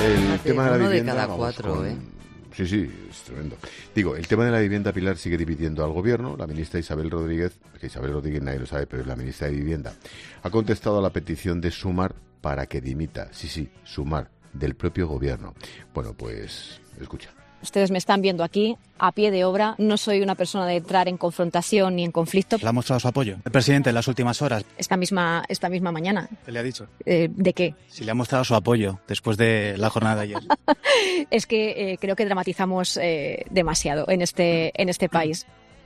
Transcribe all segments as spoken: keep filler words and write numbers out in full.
El Fíjate, tema de la uno vivienda... de cada vamos cuatro, con... ¿eh? Sí, sí, es tremendo. Digo, el tema de la vivienda, Pilar, sigue dividiendo al gobierno. La ministra Isabel Rodríguez, que Isabel Rodríguez nadie lo sabe, pero es la ministra de Vivienda, ha contestado a la petición de Sumar para que dimita, sí, sí, Sumar, del propio gobierno. Bueno, pues, escucha. Ustedes me están viendo aquí, a pie de obra. No soy una persona de entrar en confrontación ni en conflicto. ¿Le ha mostrado su apoyo el presidente en las últimas horas? Esta misma, esta misma mañana. ¿Qué le ha dicho? Eh, ¿De qué? Si le ha mostrado su apoyo después de la jornada de ayer. Es que eh, creo que dramatizamos eh, demasiado en este, en este país.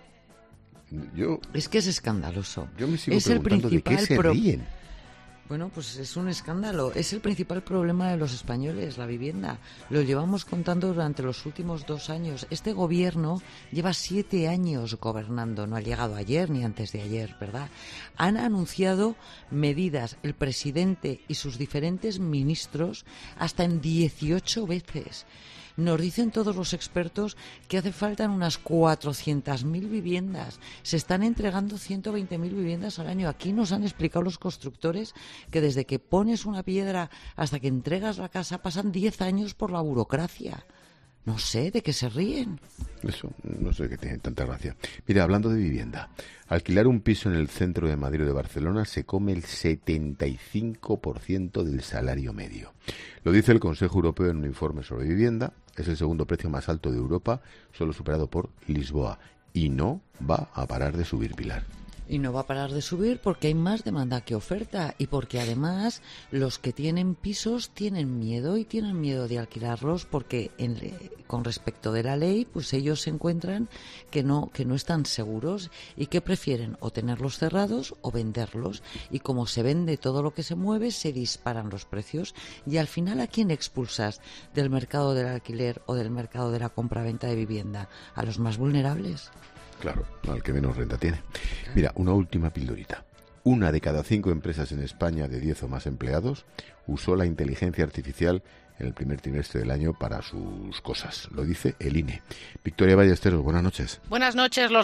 Yo, Es que es escandaloso. yo me sigo Es el preguntando de qué principal se pro- ríen. Bueno, pues es un escándalo. Es el principal problema de los españoles, la vivienda. Lo llevamos contando durante los últimos dos años. Este gobierno lleva siete años gobernando. No ha llegado ayer ni antes de ayer, ¿verdad? Han anunciado medidas, el presidente y sus diferentes ministros, hasta en dieciocho veces. Nos dicen todos los expertos que hace falta unas cuatrocientas mil viviendas. Se están entregando ciento veinte mil viviendas al año. Aquí nos han explicado los constructores que desde que pones una piedra hasta que entregas la casa pasan diez años por la burocracia. No sé, ¿de qué se ríen? Eso, no sé qué tiene tanta gracia. Mira, hablando de vivienda, alquilar un piso en el centro de Madrid o de Barcelona se come el setenta y cinco por ciento del salario medio. Lo dice el Consejo Europeo en un informe sobre vivienda. Es el segundo precio más alto de Europa, solo superado por Lisboa. Y no va a parar de subir, Pilar. Y no va a parar de subir porque hay más demanda que oferta y porque además los que tienen pisos tienen miedo y tienen miedo de alquilarlos porque en, con respecto de la ley pues ellos se encuentran que no que no están seguros y que prefieren o tenerlos cerrados o venderlos, y como se vende todo lo que se mueve se disparan los precios y al final ¿a quién expulsas del mercado del alquiler o del mercado de la compra-venta de vivienda? A los más vulnerables. Claro, al que menos renta tiene. Mira, una última pildorita. Una de cada cinco empresas en España de diez o más empleados usó la inteligencia artificial en el primer trimestre del año para sus cosas. Lo dice el I N E. Victoria Ballesteros, buenas noches. Buenas noches. Los